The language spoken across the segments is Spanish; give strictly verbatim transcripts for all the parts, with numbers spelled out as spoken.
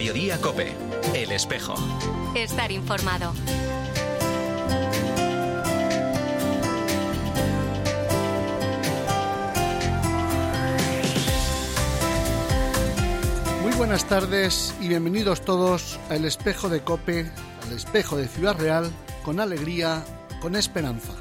Mediodía COPE. El Espejo. Estar informado. Muy buenas tardes y bienvenidos todos a El Espejo de COPE, al Espejo de Ciudad Real, con alegría, con esperanza.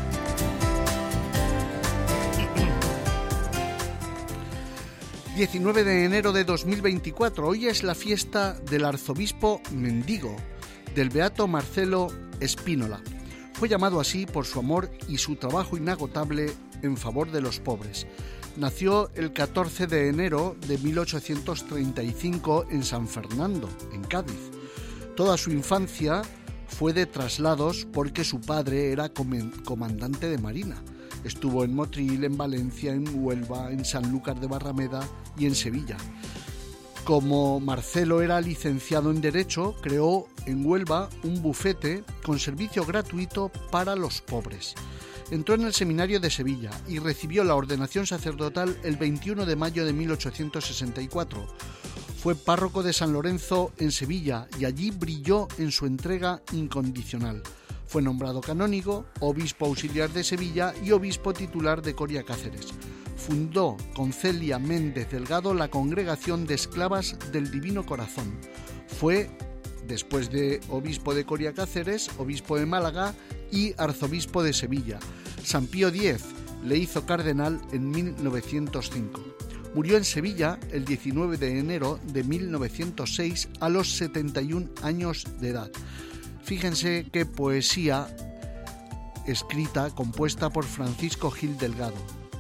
diecinueve de enero de dos mil veinticuatro, hoy es la fiesta del arzobispo mendigo, del beato Marcelo Spínola. Fue llamado así por su amor y su trabajo inagotable en favor de los pobres. Nació el catorce de enero de mil ochocientos treinta y cinco en San Fernando, en Cádiz. Toda su infancia fue de traslados porque su padre era comandante de marina. Estuvo en Motril, en Valencia, en Huelva, en Sanlúcar de Barrameda y en Sevilla. Como Marcelo era licenciado en Derecho, creó en Huelva un bufete con servicio gratuito para los pobres. Entró en el seminario de Sevilla y recibió la ordenación sacerdotal el veintiuno de mayo de mil ochocientos sesenta y cuatro. Fue párroco de San Lorenzo en Sevilla y allí brilló en su entrega incondicional. Fue nombrado canónigo, obispo auxiliar de Sevilla y obispo titular de Coria Cáceres. Fundó con Celia Méndez Delgado la Congregación de Esclavas del Divino Corazón. Fue, después de obispo de Coria Cáceres, obispo de Málaga y arzobispo de Sevilla. San Pío X le hizo cardenal en mil novecientos cinco. Murió en Sevilla el diecinueve de enero de mil novecientos seis a los setenta y un años de edad. Fíjense qué poesía escrita, compuesta por Francisco Gil Delgado.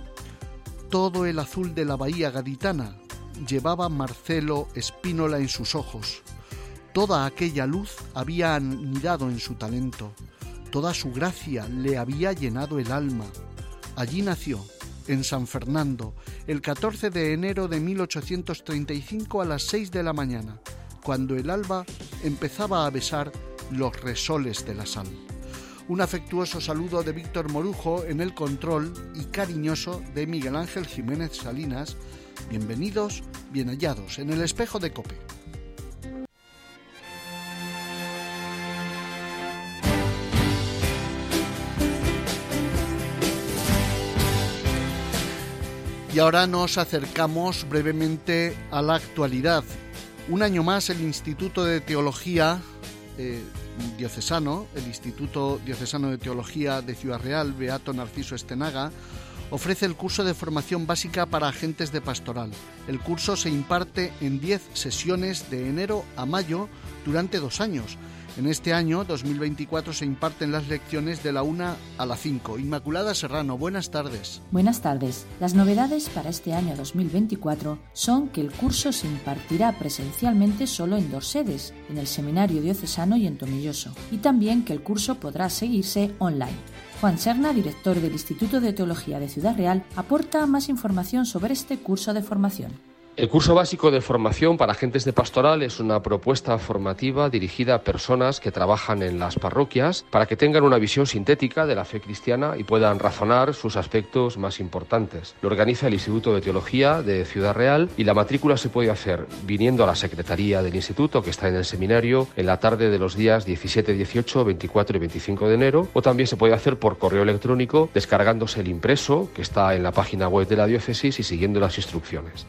Todo el azul de la bahía gaditana llevaba Marcelo Spínola en sus ojos. Toda aquella luz había anidado en su talento. Toda su gracia le había llenado el alma. Allí nació, en San Fernando, el catorce de enero de mil ochocientos treinta y cinco a las seis de la mañana, cuando el alba empezaba a besar los resoles de la sal. Un afectuoso saludo de Víctor Morujo en el control y cariñoso de Miguel Ángel Jiménez Salinas. Bienvenidos, bien hallados en el Espejo de COPE. Y ahora nos acercamos brevemente a la actualidad. Un año más el Instituto de Teología eh, Diocesano, el Instituto Diocesano de Teología de Ciudad Real, Beato Narciso Estenaga, ofrece el curso de formación básica para agentes de pastoral. El curso se imparte en diez sesiones de enero a mayo durante dos años. En este año, dos mil veinticuatro, se imparten las lecciones de la una a la cinco. Inmaculada Serrano, buenas tardes. Buenas tardes. Las novedades para este año dos mil veinticuatro son que el curso se impartirá presencialmente solo en dos sedes, en el Seminario Diocesano y en Tomelloso, y también que el curso podrá seguirse online. Juan Serna, director del Instituto de Teología de Ciudad Real, aporta más información sobre este curso de formación. El curso básico de formación para agentes de pastoral es una propuesta formativa dirigida a personas que trabajan en las parroquias para que tengan una visión sintética de la fe cristiana y puedan razonar sus aspectos más importantes. Lo organiza el Instituto de Teología de Ciudad Real y la matrícula se puede hacer viniendo a la secretaría del instituto, que está en el seminario, en la tarde de los días diecisiete, dieciocho, veinticuatro y veinticinco de enero, o también se puede hacer por correo electrónico descargándose el impreso que está en la página web de la diócesis y siguiendo las instrucciones.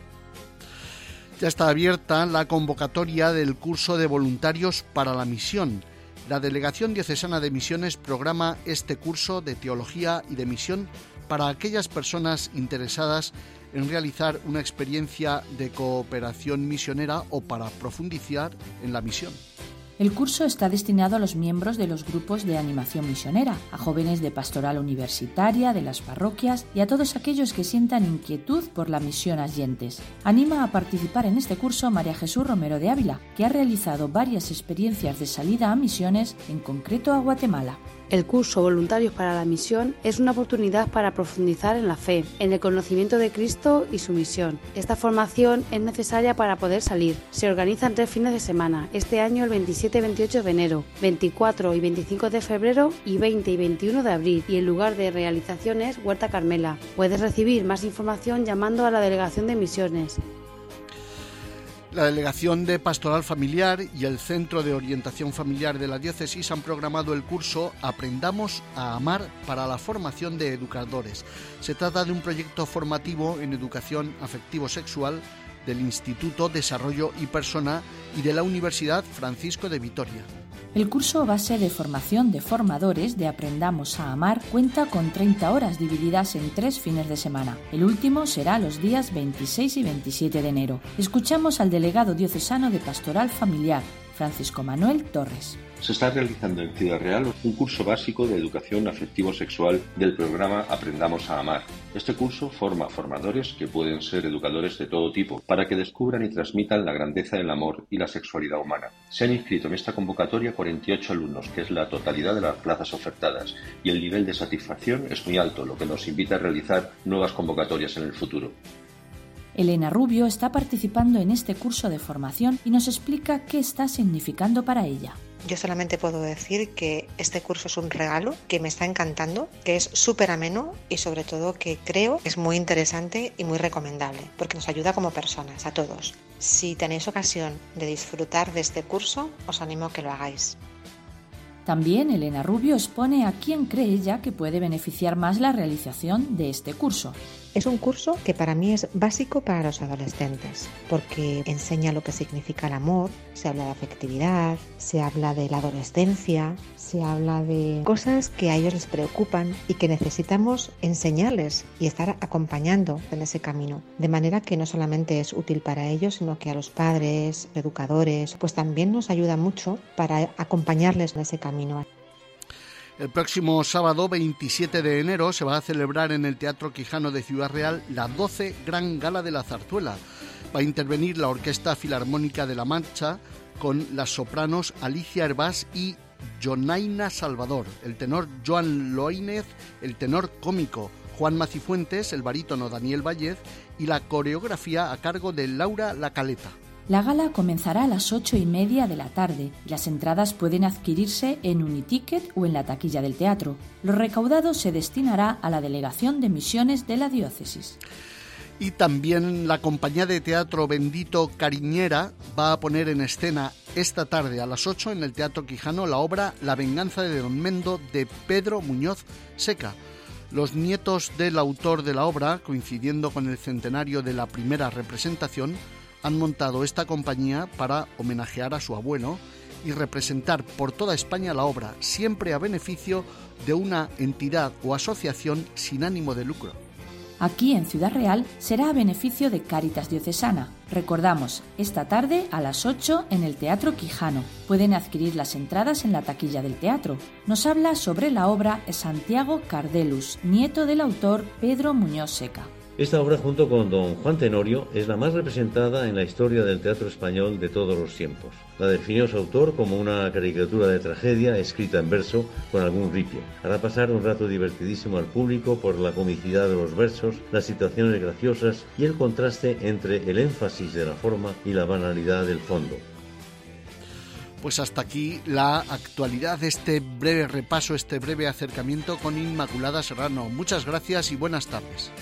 Ya está abierta la convocatoria del curso de voluntarios para la misión. La Delegación Diocesana de Misiones programa este curso de teología y de misión para aquellas personas interesadas en realizar una experiencia de cooperación misionera o para profundizar en la misión. El curso está destinado a los miembros de los grupos de animación misionera, a jóvenes de pastoral universitaria, de las parroquias y a todos aquellos que sientan inquietud por la misión Allentes. Anima a participar en este curso María Jesús Romero de Ávila, que ha realizado varias experiencias de salida a misiones, en concreto a Guatemala. El curso Voluntarios para la Misión es una oportunidad para profundizar en la fe, en el conocimiento de Cristo y su misión. Esta formación es necesaria para poder salir. Se organizan tres fines de semana, este año el veintisiete y veintiocho de enero, veinticuatro y veinticinco de febrero y veinte y veintiuno de abril, y el lugar de realización es Huerta Carmela. Puedes recibir más información llamando a la Delegación de Misiones. La Delegación de Pastoral Familiar y el Centro de Orientación Familiar de la Diócesis han programado el curso Aprendamos a Amar para la formación de educadores. Se trata de un proyecto formativo en educación afectivo-sexual del Instituto Desarrollo y Persona y de la Universidad Francisco de Vitoria. El curso base de formación de formadores de Aprendamos a Amar cuenta con treinta horas divididas en tres fines de semana. El último será los días veintiséis y veintisiete de enero. Escuchamos al delegado diocesano de Pastoral Familiar, Francisco Manuel Torres. Se está realizando en Ciudad Real un curso básico de educación afectivo-sexual del programa Aprendamos a Amar. Este curso forma a formadores que pueden ser educadores de todo tipo para que descubran y transmitan la grandeza del amor y la sexualidad humana. Se han inscrito en esta convocatoria cuarenta y ocho alumnos, que es la totalidad de las plazas ofertadas, y el nivel de satisfacción es muy alto, lo que nos invita a realizar nuevas convocatorias en el futuro. Elena Rubio está participando en este curso de formación y nos explica qué está significando para ella. Yo solamente puedo decir que este curso es un regalo que me está encantando, que es súper ameno y sobre todo que creo que es muy interesante y muy recomendable porque nos ayuda como personas, a todos. Si tenéis ocasión de disfrutar de este curso, os animo a que lo hagáis. También Elena Rubio expone a quién cree ella que puede beneficiar más la realización de este curso. Es un curso que para mí es básico para los adolescentes, porque enseña lo que significa el amor, se habla de afectividad, se habla de la adolescencia, se habla de cosas que a ellos les preocupan y que necesitamos enseñarles y estar acompañando en ese camino. De manera que no solamente es útil para ellos, sino que a los padres, educadores, pues también nos ayuda mucho para acompañarles en ese camino. El próximo sábado veintisiete de enero se va a celebrar en el Teatro Quijano de Ciudad Real la doce Gran Gala de la Zarzuela. Va a intervenir la Orquesta Filarmónica de La Mancha con las sopranos Alicia Hervás y Jonaina Salvador, el tenor Joan Loínez, el tenor cómico Juan Macifuentes, el barítono Daniel Vallez y la coreografía a cargo de Laura Lacaleta. La gala comenzará a las ocho y media de la tarde y las entradas pueden adquirirse en Uniticket o en la taquilla del teatro. Lo recaudado se destinará a la Delegación de Misiones de la Diócesis. Y también la compañía de teatro Bendito Cariñera va a poner en escena esta tarde a las ocho en el Teatro Quijano la obra La venganza de Don Mendo de Pedro Muñoz Seca. Los nietos del autor de la obra, coincidiendo con el centenario de la primera representación, han montado esta compañía para homenajear a su abuelo y representar por toda España la obra, siempre a beneficio de una entidad o asociación sin ánimo de lucro. Aquí en Ciudad Real será a beneficio de Cáritas Diocesana. Recordamos, esta tarde a las ocho en el Teatro Quijano. Pueden adquirir las entradas en la taquilla del teatro. Nos habla sobre la obra Santiago Cardelus, nieto del autor Pedro Muñoz Seca. Esta obra, junto con Don Juan Tenorio, es la más representada en la historia del teatro español de todos los tiempos. La definió su autor como una caricatura de tragedia escrita en verso con algún ripio. Hará pasar un rato divertidísimo al público por la comicidad de los versos, las situaciones graciosas y el contraste entre el énfasis de la forma y la banalidad del fondo. Pues hasta aquí la actualidad de este breve repaso, este breve acercamiento con Inmaculada Serrano. Muchas gracias y buenas tardes.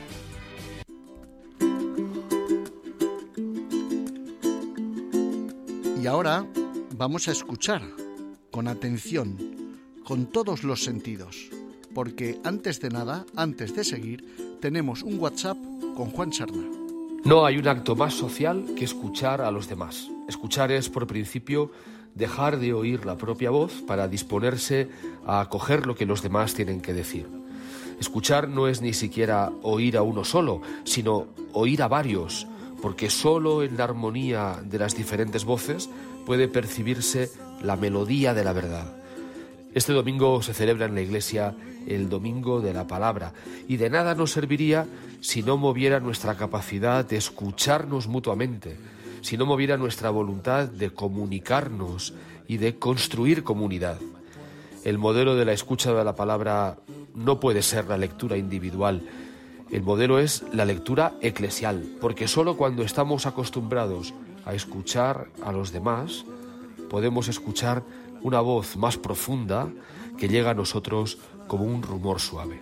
Y ahora vamos a escuchar con atención, con todos los sentidos, porque antes de nada, antes de seguir, tenemos un WhatsApp con Juan Serna. No hay un acto más social que escuchar a los demás. Escuchar es, por principio, dejar de oír la propia voz para disponerse a acoger lo que los demás tienen que decir. Escuchar no es ni siquiera oír a uno solo, sino oír a varios, porque solo en la armonía de las diferentes voces puede percibirse la melodía de la verdad. Este domingo se celebra en la Iglesia el Domingo de la Palabra, y de nada nos serviría si no moviera nuestra capacidad de escucharnos mutuamente, si no moviera nuestra voluntad de comunicarnos y de construir comunidad. El modelo de la escucha de la palabra no puede ser la lectura individual. El modelo es la lectura eclesial, porque solo cuando estamos acostumbrados a escuchar a los demás, podemos escuchar una voz más profunda que llega a nosotros como un rumor suave.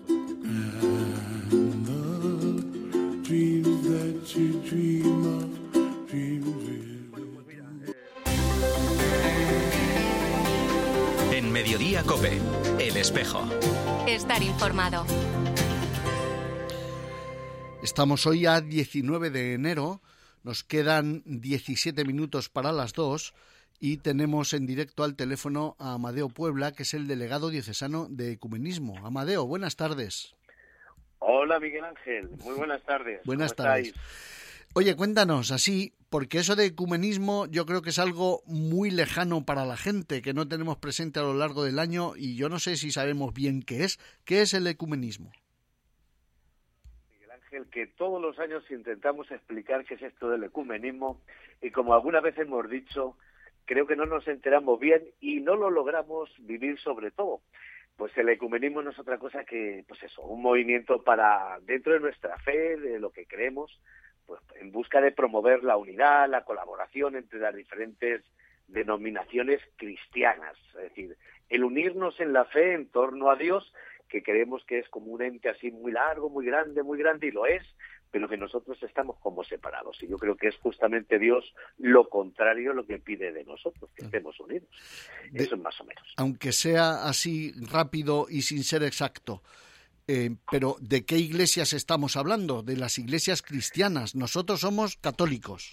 And the dreams that you dream of COPE, El Espejo. Estar informado. Estamos hoy a diecinueve de enero, nos quedan diecisiete minutos para las dos y tenemos en directo al teléfono a Amadeo Puebla, que es el delegado diocesano de Ecumenismo. Amadeo, buenas tardes. Hola Miguel Ángel, muy buenas tardes. Buenas ¿Cómo tardes. estáis? Oye, cuéntanos así, porque eso de ecumenismo yo creo que es algo muy lejano para la gente, que no tenemos presente a lo largo del año y yo no sé si sabemos bien qué es. ¿Qué es el ecumenismo? Miguel Ángel, que todos los años intentamos explicar qué es esto del ecumenismo y como alguna vez hemos dicho, creo que no nos enteramos bien y no lo logramos vivir sobre todo. Pues el ecumenismo no es otra cosa que, pues eso, un movimiento para, dentro de nuestra fe, de lo que creemos, pues en busca de promover la unidad, la colaboración entre las diferentes denominaciones cristianas. Es decir, el unirnos en la fe en torno a Dios, que creemos que es como un ente así muy largo, muy grande, muy grande, y lo es, pero que nosotros estamos como separados. Y yo creo que es justamente Dios lo contrario lo que pide de nosotros, que estemos unidos. De, Eso es más o menos. Aunque sea así rápido y sin ser exacto, eh, pero ¿de qué iglesias estamos hablando? De las iglesias cristianas. Nosotros somos católicos.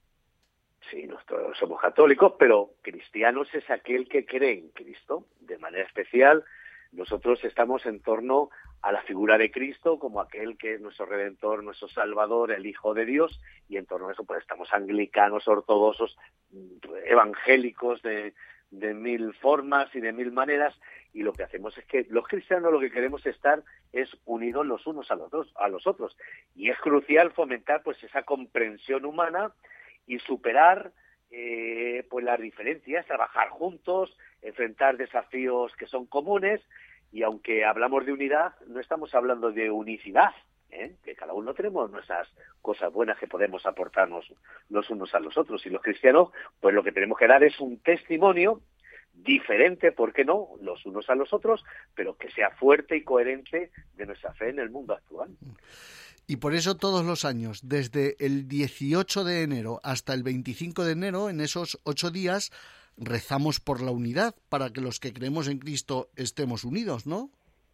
Sí, nosotros somos católicos, pero cristianos es aquel que cree en Cristo. De manera especial, nosotros estamos en torno a la figura de Cristo como aquel que es nuestro Redentor, nuestro Salvador, el Hijo de Dios, y en torno a eso pues estamos anglicanos, ortodoxos, evangélicos de, de mil formas y de mil maneras, y lo que hacemos es que los cristianos lo que queremos estar es unidos los unos a los dos, a los otros, y es crucial fomentar pues esa comprensión humana y superar eh, pues las diferencias, trabajar juntos, enfrentar desafíos que son comunes. Y aunque hablamos de unidad, no estamos hablando de unicidad, ¿eh? Que cada uno tenemos nuestras cosas buenas que podemos aportarnos los unos a los otros. Y los cristianos, pues lo que tenemos que dar es un testimonio diferente, ¿por qué no?, los unos a los otros, pero que sea fuerte y coherente de nuestra fe en el mundo actual. Y por eso todos los años, desde el dieciocho de enero hasta el veinticinco de enero, en esos ocho días, rezamos por la unidad, para que los que creemos en Cristo estemos unidos, ¿no?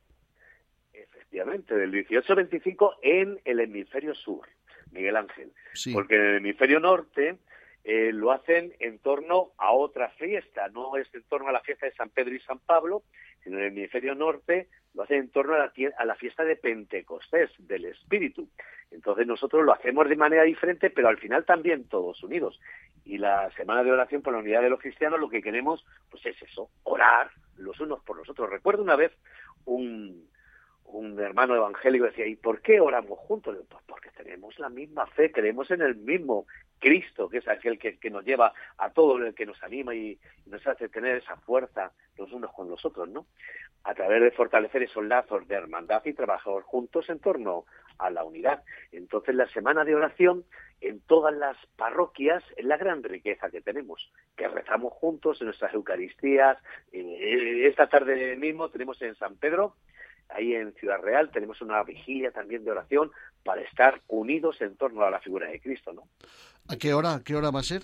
Efectivamente, del dieciocho al veinticinco en el hemisferio sur, Miguel Ángel. Sí. Porque en el hemisferio norte eh, lo hacen en torno a otra fiesta, no es en torno a la fiesta de San Pedro y San Pablo, sino en el hemisferio norte lo hacen en torno a la, a la fiesta de Pentecostés, del Espíritu. Entonces nosotros lo hacemos de manera diferente, pero al final también todos unidos. Y la semana de oración por la unidad de los cristianos lo que queremos pues es eso, orar los unos por los otros. Recuerdo una vez un, un hermano evangélico decía, ¿y por qué oramos juntos? Pues porque tenemos la misma fe, creemos en el mismo Cristo, que es aquel que, que nos lleva a todo, el que nos anima y, y nos hace tener esa fuerza los unos con los otros, ¿no? A través de fortalecer esos lazos de hermandad y trabajar juntos en torno a la unidad. Entonces la semana de oración en todas las parroquias es la gran riqueza que tenemos, que rezamos juntos en nuestras Eucaristías. Eh, esta tarde mismo tenemos en San Pedro, ahí en Ciudad Real, tenemos una vigilia también de oración para estar unidos en torno a la figura de Cristo, ¿no? ¿A qué hora? ¿A qué hora va a ser?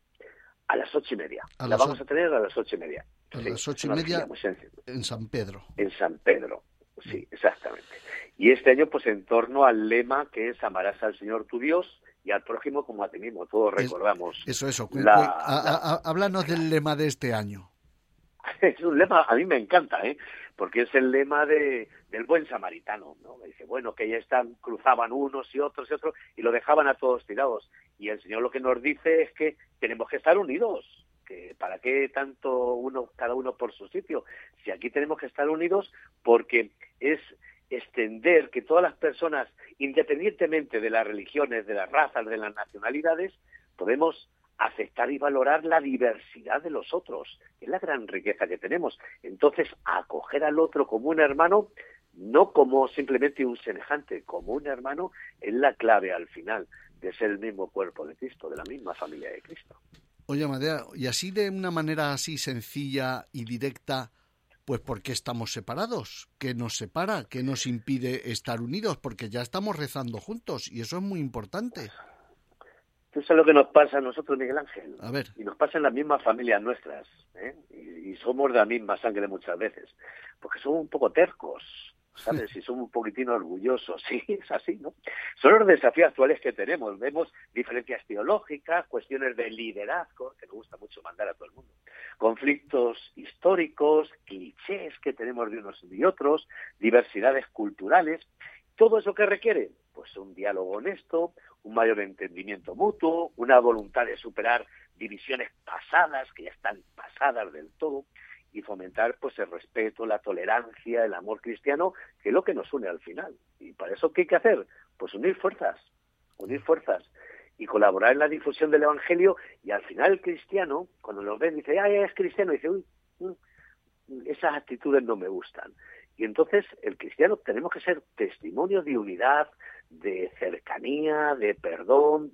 A las ocho y media. A la vamos o... a tener a las ocho y media. A sí, las ocho y media en San Pedro. En San Pedro, sí, exactamente. Y este año, pues en torno al lema que es amarás al Señor tu Dios y al prójimo como a ti mismo. Todos recordamos. Eso, eso. La, a, a, a, háblanos del lema de este año. Es un lema, a mí me encanta, ¿eh? Porque es el lema de, del buen samaritano, ¿no? Dice, bueno, que ya están, cruzaban unos y otros y otros y lo dejaban a todos tirados. Y el Señor lo que nos dice es que tenemos que estar unidos. Que ¿para qué tanto uno, cada uno por su sitio? Si aquí tenemos que estar unidos porque es extender que todas las personas, independientemente de las religiones, de las razas, de las nacionalidades, podemos aceptar y valorar la diversidad de los otros, que es la gran riqueza que tenemos. Entonces, acoger al otro como un hermano, no como simplemente un semejante, como un hermano, es la clave al final de ser el mismo cuerpo de Cristo, de la misma familia de Cristo. Oye, Amadeo, y así de una manera así sencilla y directa, pues ¿por qué estamos separados? ¿Qué nos separa? ¿Qué nos impide estar unidos? Porque ya estamos rezando juntos y eso es muy importante. Tú sabes lo que nos pasa a nosotros, Miguel Ángel. A ver. Y nos pasa en las mismas familias nuestras, ¿eh? Y, y somos de la misma sangre muchas veces. Porque somos un poco tercos, ¿sabes? Y somos un poquitín orgullosos. Sí, es así, ¿no? Son los desafíos actuales que tenemos. Vemos diferencias teológicas, cuestiones de liderazgo, que nos gusta mucho mandar a todo el mundo. Conflictos históricos, clichés que tenemos de unos y otros, diversidades culturales. ¿Todo eso qué requiere? Pues un diálogo honesto, un mayor entendimiento mutuo, una voluntad de superar divisiones pasadas, que ya están pasadas del todo, y fomentar pues el respeto, la tolerancia, el amor cristiano, que es lo que nos une al final. Y para eso, ¿qué hay que hacer? Pues unir fuerzas, unir fuerzas y colaborar en la difusión del Evangelio. Y al final el cristiano, cuando lo ven, dice, ¡ay, es cristiano! Y dice, uy, uy, esas actitudes no me gustan. Y entonces el cristiano tenemos que ser testimonio de unidad, de cercanía, de perdón.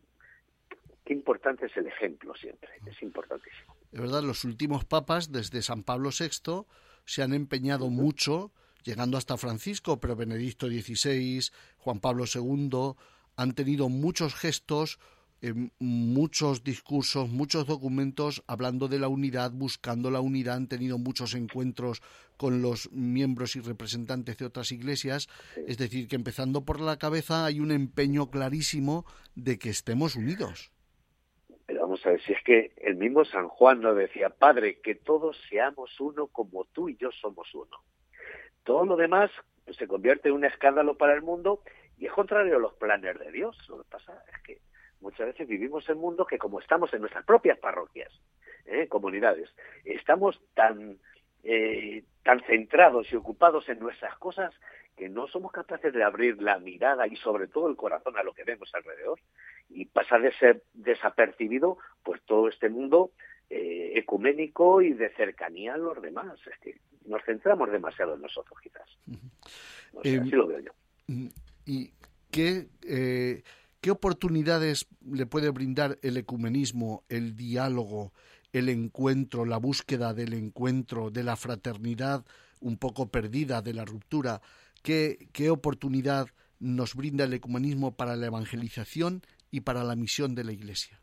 Qué importante es el ejemplo siempre, es importantísimo. De verdad, los últimos papas, desde San Pablo sexto, se han empeñado uh-huh. mucho, llegando hasta Francisco, pero Benedicto dieciséis, Juan Pablo segundo, han tenido muchos gestos, eh, muchos discursos, muchos documentos hablando de la unidad, buscando la unidad, han tenido muchos encuentros con los miembros y representantes de otras iglesias, sí. Es decir, que empezando por la cabeza hay un empeño clarísimo de que estemos unidos. Pero vamos a ver, si es que el mismo San Juan nos decía, Padre, que todos seamos uno como tú y yo somos uno. Todo lo demás pues, se convierte en un escándalo para el mundo y es contrario a los planes de Dios. Lo que pasa es que muchas veces vivimos en mundos que, como estamos en nuestras propias parroquias, ¿eh? comunidades, estamos tan, eh, tan centrados y ocupados en nuestras cosas que no somos capaces de abrir la mirada y sobre todo el corazón a lo que vemos alrededor y pasar de ser desapercibido pues todo este mundo eh, ecuménico y de cercanía a los demás. Es que nos centramos demasiado en nosotros, quizás. O sea, eh, así lo veo yo. ¿Y qué, eh, qué oportunidades le puede brindar el ecumenismo, el diálogo, el encuentro, la búsqueda del encuentro, de la fraternidad un poco perdida, de la ruptura? ¿Qué, qué oportunidad nos brinda el ecumenismo para la evangelización y para la misión de la Iglesia?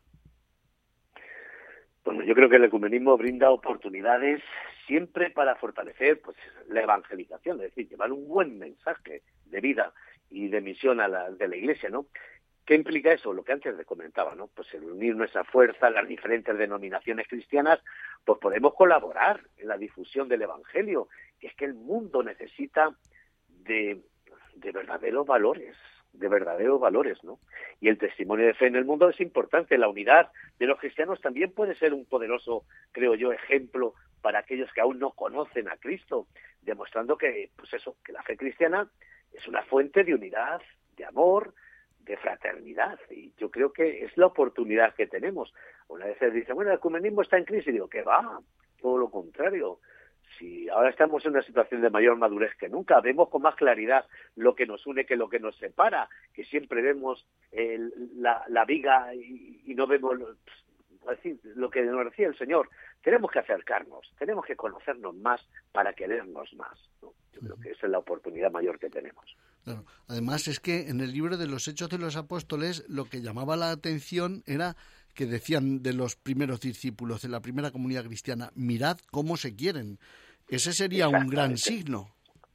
Bueno, yo creo que el ecumenismo brinda oportunidades siempre para fortalecer pues la evangelización, es decir, llevar un buen mensaje de vida y de misión a la, de la Iglesia, ¿no? ¿Qué implica eso? Lo que antes les comentaba, ¿no? Pues el unir nuestra fuerza, las diferentes denominaciones cristianas, pues podemos colaborar en la difusión del Evangelio, que es que el mundo necesita de, de verdaderos valores, de verdaderos valores, ¿no? Y el testimonio de fe en el mundo es importante. La unidad de los cristianos también puede ser un poderoso, creo yo, ejemplo para aquellos que aún no conocen a Cristo, demostrando que, pues eso, que la fe cristiana es una fuente de unidad, de amor, de fraternidad, y yo creo que es la oportunidad que tenemos. Una vez se dice, bueno, el ecumenismo está en crisis, y digo, ¿qué va? Todo lo contrario. Si ahora estamos en una situación de mayor madurez que nunca, vemos con más claridad lo que nos une que lo que nos separa, que siempre vemos el, la, la viga y, y no vemos lo, decir, lo que nos decía el Señor. Tenemos que acercarnos, tenemos que conocernos más para querernos más, ¿no? Yo creo que esa es la oportunidad mayor que tenemos. Claro. Además es que en el libro de los Hechos de los Apóstoles lo que llamaba la atención era que decían de los primeros discípulos de la primera comunidad cristiana, mirad cómo se quieren. Ese sería un gran signo.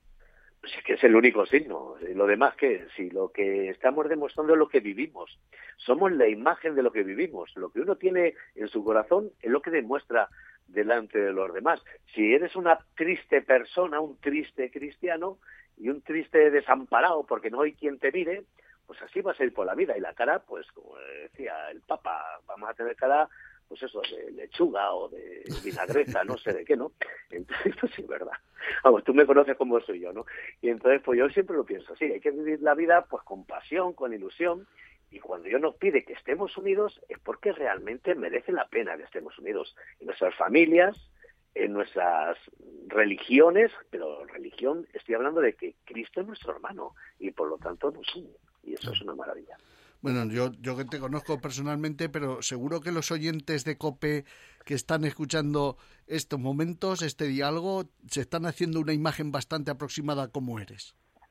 Pues es que es el único signo. Lo demás, que si lo que estamos demostrando es lo que vivimos. Somos la imagen de lo que vivimos. Lo que uno tiene en su corazón es lo que demuestra delante de los demás. Si eres una triste persona, un triste cristiano y un triste desamparado porque no hay quien te mire, pues así vas a ir por la vida. Y la cara, pues como decía el Papa, vamos a tener cara, pues eso, de lechuga o de vinagreta, no sé de qué, ¿no? Entonces, esto sí es verdad. Vamos, tú me conoces como soy yo, ¿no? Y entonces, pues yo siempre lo pienso así, hay que vivir la vida pues con pasión, con ilusión, y cuando Dios nos pide que estemos unidos es porque realmente merece la pena que estemos unidos en nuestras familias, en nuestras religiones, pero religión, estoy hablando de que Cristo es nuestro hermano y por lo tanto nos une, y eso es una maravilla. Bueno, yo, yo que te conozco personalmente, pero seguro que los oyentes de COPE que están escuchando estos momentos, este diálogo, se están haciendo una imagen bastante aproximada a cómo eres.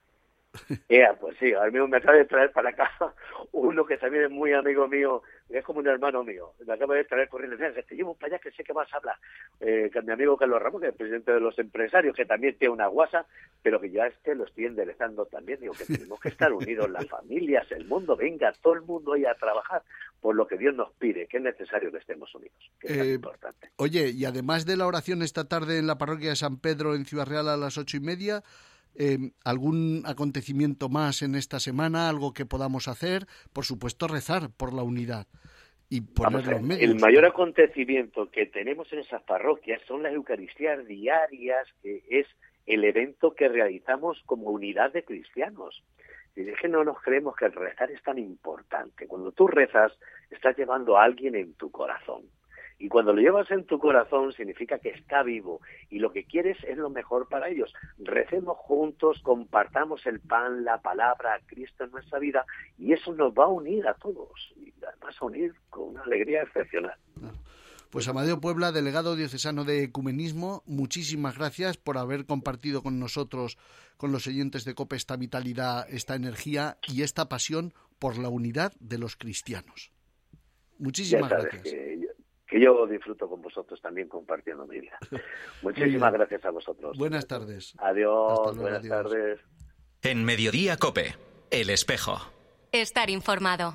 Yeah, pues sí, ahora mismo me acaba de traer para acá uno que también es muy amigo mío, es como un hermano mío. Me acaba de traer corriendo, que te llevo para allá que sé que vas a hablar. Eh, que mi amigo Carlos Ramos, que es el presidente de los empresarios, que también tiene una guasa, pero que ya este lo estoy enderezando también. Digo que tenemos que estar unidos, las familias, el mundo, venga, todo el mundo ahí a trabajar por lo que Dios nos pide, que es necesario que estemos unidos, que es eh, tan importante. Oye, y además de la oración esta tarde en la parroquia de San Pedro en Ciudad Real a las ocho y media, Eh, ¿algún acontecimiento más en esta semana? ¿Algo que podamos hacer? Por supuesto, rezar por la unidad y poner los medios. El mayor acontecimiento que tenemos en esas parroquias son las Eucaristías diarias, que es el evento que realizamos como unidad de cristianos. Y es que no nos creemos que el rezar es tan importante. Cuando tú rezas, estás llevando a alguien en tu corazón. Y cuando lo llevas en tu corazón significa que está vivo y lo que quieres es lo mejor para ellos. Recemos juntos, compartamos el pan, la palabra, a Cristo en nuestra vida y eso nos va a unir a todos y además a unir con una alegría excepcional. Pues Amadeo Puebla, delegado diocesano de Ecumenismo, muchísimas gracias por haber compartido con nosotros, con los oyentes de COPE, esta vitalidad, esta energía y esta pasión por la unidad de los cristianos. Muchísimas gracias. Que yo... que yo disfruto con vosotros también compartiendo mi vida. Muchísimas gracias a vosotros. Buenas tardes. Adiós, luego, buenas adiós. tardes. En Mediodía COPE, El Espejo. Estar informado.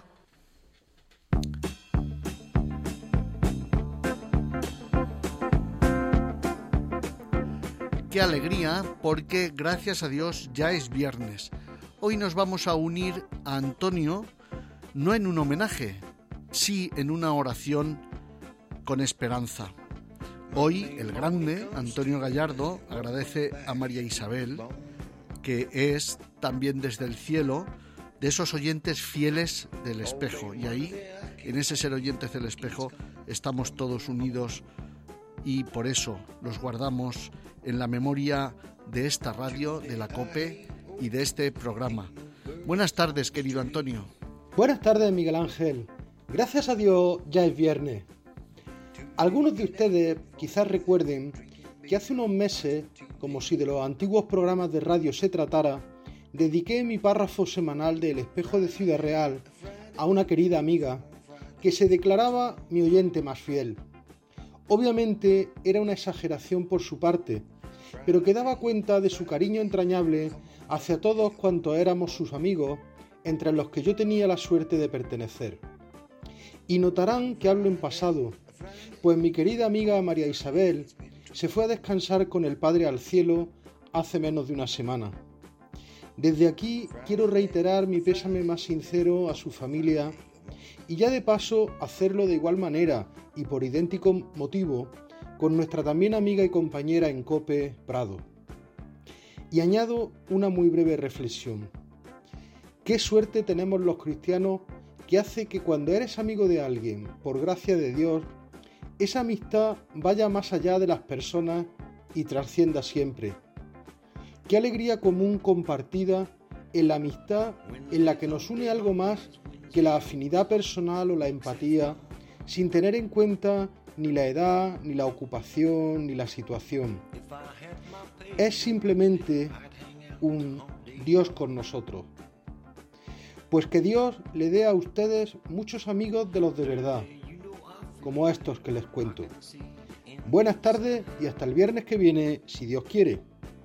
Qué alegría, porque gracias a Dios ya es viernes. Hoy nos vamos a unir a Antonio, no en un homenaje, sí en una oración con esperanza. Hoy el grande Antonio Gallardo agradece a María Isabel, que es también desde el cielo de esos oyentes fieles del Espejo, y ahí, en ese ser oyentes del Espejo, estamos todos unidos y por eso los guardamos en la memoria de esta radio, de la COPE y de este programa. Buenas tardes, querido Antonio. Buenas tardes, Miguel Ángel. Gracias a Dios ya es viernes. Algunos de ustedes quizás recuerden que hace unos meses, como si de los antiguos programas de radio se tratara, dediqué mi párrafo semanal de El Espejo de Ciudad Real a una querida amiga que se declaraba mi oyente más fiel. Obviamente era una exageración por su parte, pero que daba cuenta de su cariño entrañable hacia todos cuantos éramos sus amigos, entre los que yo tenía la suerte de pertenecer. Y notarán que hablo en pasado, pues mi querida amiga María Isabel se fue a descansar con el Padre al cielo hace menos de una semana. Desde aquí quiero reiterar mi pésame más sincero a su familia y ya de paso hacerlo de igual manera y por idéntico motivo con nuestra también amiga y compañera en COPE, Prado. Y añado una muy breve reflexión. Qué suerte tenemos los cristianos que hace que cuando eres amigo de alguien, por gracia de Dios, esa amistad vaya más allá de las personas y trascienda siempre. Qué alegría común compartida en la amistad en la que nos une algo más que la afinidad personal o la empatía, sin tener en cuenta ni la edad, ni la ocupación, ni la situación. Es simplemente un Dios con nosotros. Pues que Dios le dé a ustedes muchos amigos de los de verdad, como estos que les cuento. Buenas tardes y hasta el viernes que viene, si Dios quiere.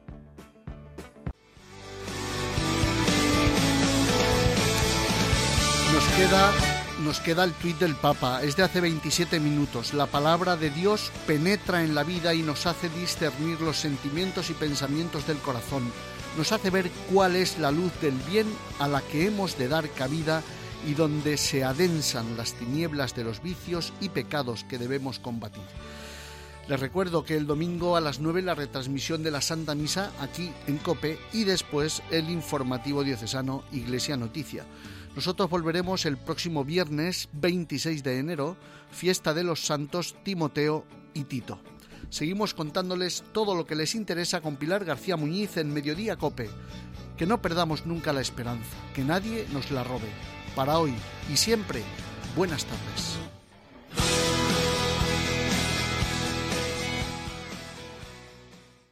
Nos queda, nos queda el tuit del Papa, es de hace veintisiete minutos. La palabra de Dios penetra en la vida y nos hace discernir los sentimientos y pensamientos del corazón. Nos hace ver cuál es la luz del bien a la que hemos de dar cabida y donde se adensan las tinieblas de los vicios y pecados que debemos combatir. Les recuerdo que el domingo a las nueve la retransmisión de la Santa Misa aquí en COPE y después el informativo diocesano Iglesia Noticia. Nosotros volveremos el próximo viernes veintiséis de enero, fiesta de los santos Timoteo y Tito. Seguimos contándoles todo lo que les interesa con Pilar García Muñiz en Mediodía COPE. Que no perdamos nunca la esperanza, que nadie nos la robe. Para hoy y siempre, buenas tardes.